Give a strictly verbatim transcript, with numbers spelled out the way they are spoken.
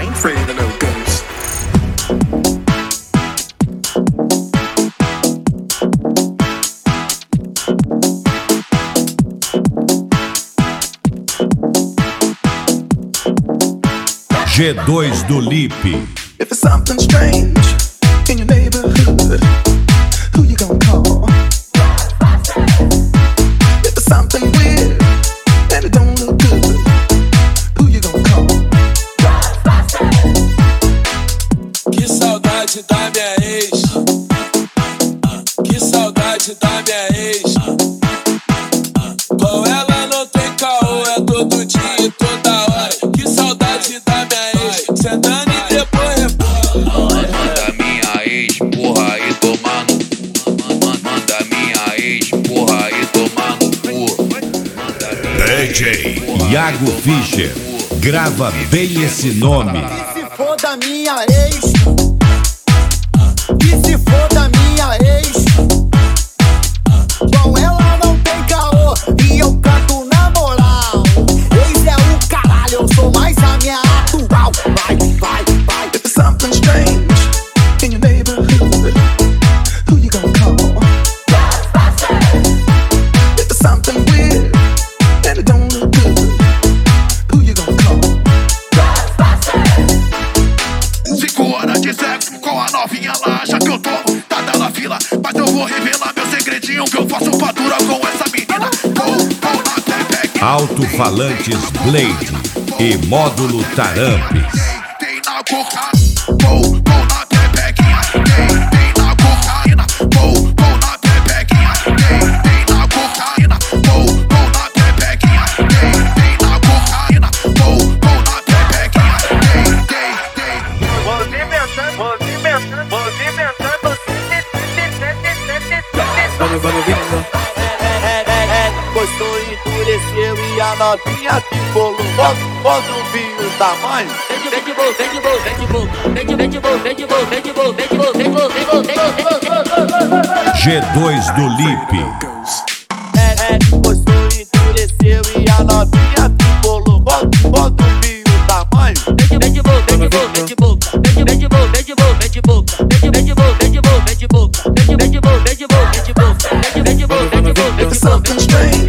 I ain't afraid of no ghosts. G dois do Lip. If it's something strange in your neighborhood, who you gonna call? If it's something weird and it don't look good, who you gonna call? Que saudade da minha ex. Que saudade da minha ex. Com ela não tem caô, é todo dia e toda hora. Que saudade da minha ex. Sentando e depois rebola. Manda minha ex, porra, e tomar no cu. Manda minha ex, porra, e tomar no cu. D J Iago Fischer. Grava bem esse nome. Que se for da minha ex. Que se for da minha ex. Com ela não tem caô e eu canto na moral. Ex é o caralho, eu sou mais a minha atual. Vai, vai, vai. If it's something strange in your neighborhood, who you gonna call? If it's something weird and it don't look good, who you gonna call? Cinco horas de sexo com a novinha lá, já que eu tô tá na fila. Mas eu vou revelar meu segredinho que eu faço fatura com essa menina. Vou, vou na Pepequinha. Alto-falantes Blade e módulo Tarampes. Tem na cocaína. Vou, vou na Pepequinha. Tem, tem na cocaína. Vou, vou na Pepequinha. Tem, tem na cocaína. Vou, vou na Pepequinha. Tem, tem na cocaína. Vou, vou na Pepequinha. Tem, tem, tem. Movimentando, movimentando, movimentando. Vamos, vamos, vamos. É, é, é, é. Gostou, endureceu e a novinha ficou louca. Bota o vinho do tamanho. Vem de boa, vem de boa, vem de boa. Vem de, vem de boa, vem de boa, vem de boa, vem de boa, vem de boa, vem de boa, vem de boa. G dois do Lip. É, é. Gostou, endureceu e a novinha ficou louca. Bota o vinho do tamanho. Vem de boa, vem de boa, vem de boa. Vem de, vem de boa, vem de boa, vem de boa. Vem de, vem de boa, vem de boa, vem de boa. Vem de, vem de boa, vem de boa, vem de boa. Vem de, vem de boa, vem de boa, vem de boa, vem If de it's boa. something strange